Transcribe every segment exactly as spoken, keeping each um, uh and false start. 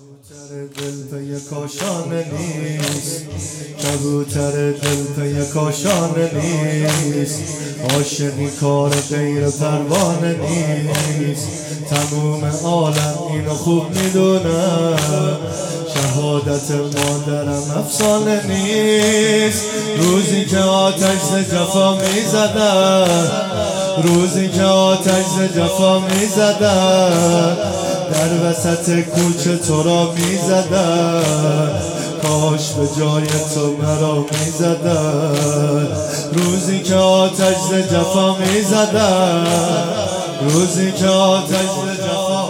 کبوتر دل پی کاشانه نیست، کبوتر دل پی کاشانه نیست، عاشقی کار غیر پروانه نیست. تموم عالم اینو خوب میدونم، شهادت مادرم افسانه نیست. روزی که آتش ز جفا میزدن، روزی که آتش ز جفا میزدن، در وسط کوچه تو را میزدن، کاش به جای تو مرا میزدن. روزی که آتش ز جفا میزدن، روزی که آتش ز جفا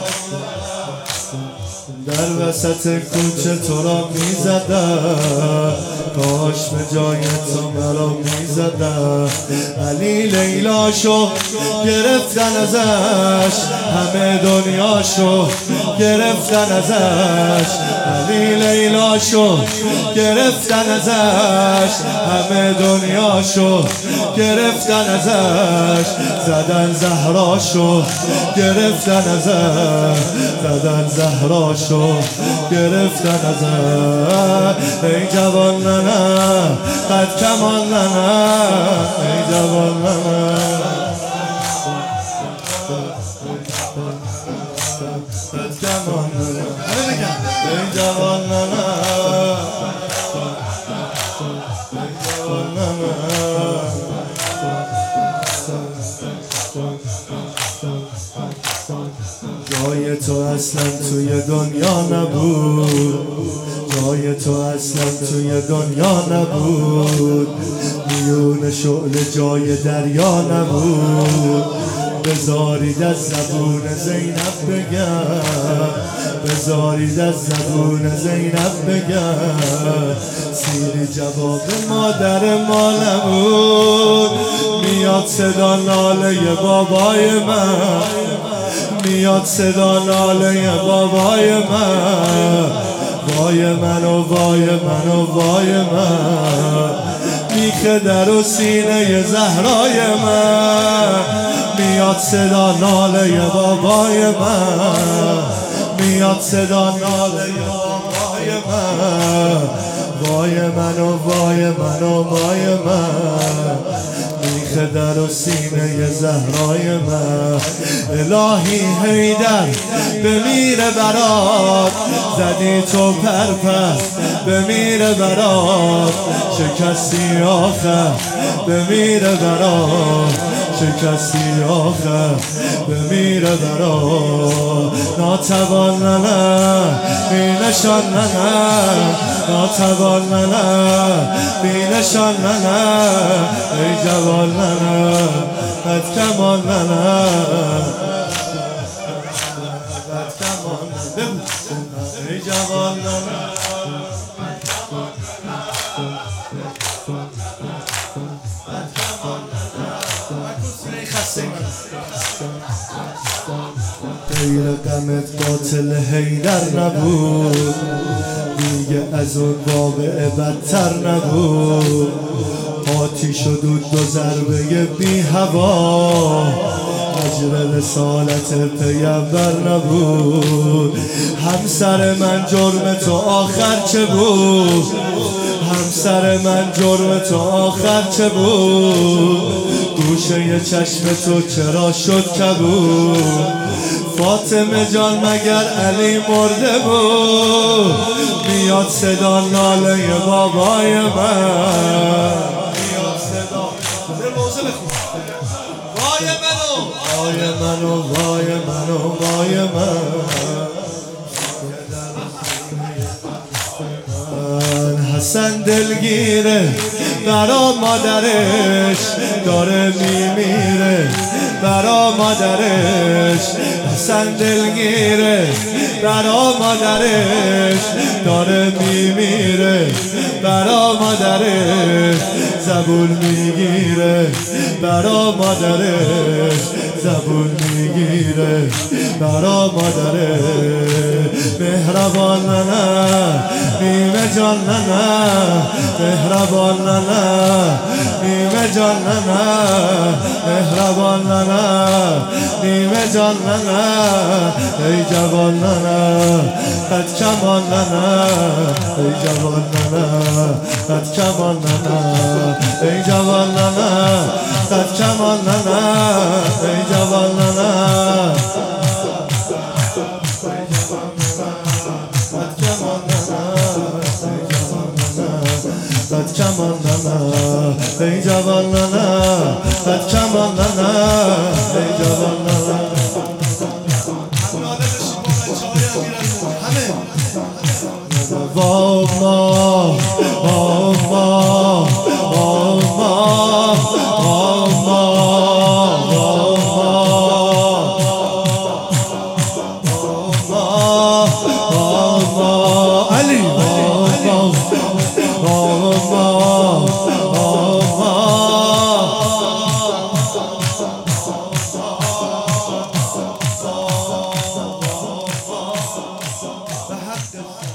در وسط کوچه تو را میزدن، کاش به جای تو مرا میزدن. علی لیلاشو گرفتن ازش، همه دنیاشو گرفتن ازش. علی لیلاشو گرفتن ازش، همه دنیاشو گرفتن ازش. زدن زهراشو گرفتن ازش، زدن زهراشو گرفتن ازش. ای جوان نه قد کمان نه، ای جوان نه قد کمان نه، ای جوان نه جای تو اصلا توی دنیا نبود، جای تو اصلا توی دنیا نبود. میون شعله جای دریا نبود. بذارید از زبون زینب بگم، بذارید از زبون زینب بگم. سیر جواب مادر ما نبود. میاد صدا ناله بابای من، میاد صدا ناله بابای من. وای من و وای من و وای من، میخ در و سینه زهرای من. میاد صدا ناله بابای من، میاد صدا ناله بابای من. وای من و وای من و وای من، میخ در و سینه زهرای من. الهی حیدر بمیره برات، زدی تو پرپر بمیره برات. شکستی آخر بمیره برات، شکستی آخر بمیره برات. ناتوان نه بینشان نه، ناتوان نه بینشان نه، ای جوان نه قد کمان نه، قد کمان نه، ای جوان نه. غیر غمت قاتل حیدر نبود، دیگه از اون واقعه بدتر نبود. آتیش و دود دو ضربه بی هوا، اجر رسالت پیغمبر نبود. همسر من جرم تو آخر چه بود، همسر من جرم تو آخر چه بود. گوشه چشم تو چرا شد کبود. فاطمه جان مگر علی مرده بود. میاد صدا ناله بابای من، میاد صدا وای منو وای منو وای منو وای من. حسن دلگیره برا مادرش، داره میمیره برا مادرش. حسن دلگیره برا مادرش، داره میمیره برا مادرش. زبون میگیره برا مادرش، زبون میگیره برا مادرش. مهربان نه نیمه جان نه مهربان نه نیمه جان نه مهربان نه نیمه جان نه ای جوان نه قد کمان نه ای جوان نه قد کمان نه ای جوان نه قد کمان نه ای جوان نه قد کمان نه ای جوان نه قد کمان نه ای جوان نه واما واما واما واما واما علی واما